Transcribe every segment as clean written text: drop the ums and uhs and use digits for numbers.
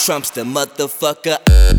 Trumpster, motherfucker.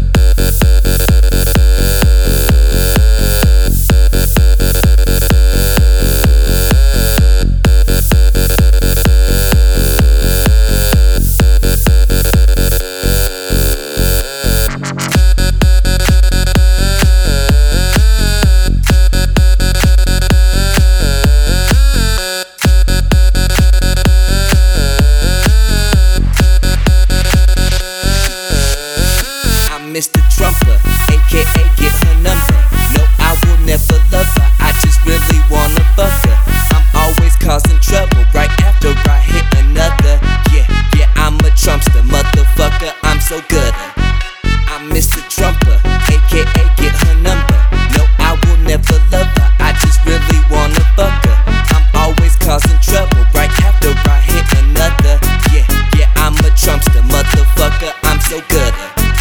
Mr. Trumper, aka get her number. No, I will never love her, I just really wanna fuck her. I'm always causing trouble right after I hit another. Yeah, I'm a Trumpster, motherfucker, I'm so good. I'm Mr. Trumper, aka get her number. No, I will never love her, I just really wanna fuck her. I'm always causing trouble right after I hit another. Yeah, I'm a Trumpster, motherfucker, I'm so good.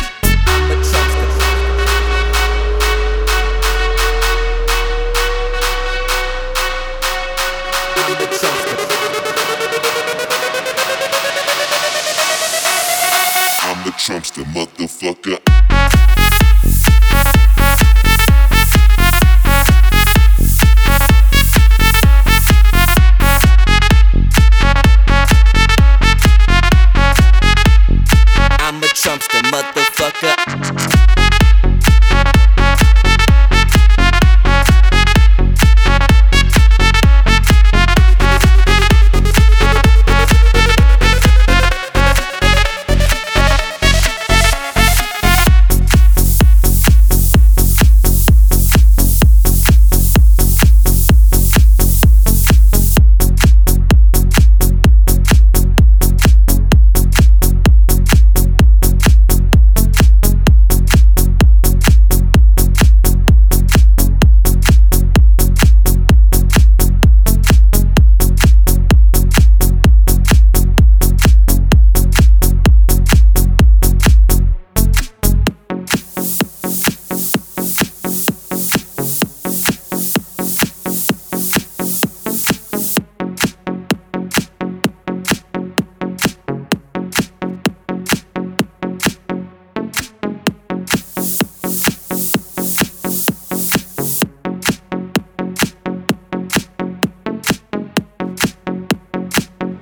I'm the Trumpster, motherfucker. I'm a Trumpster, motherfucker.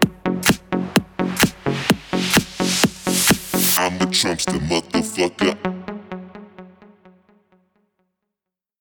I'm the Trumpster, motherfucker.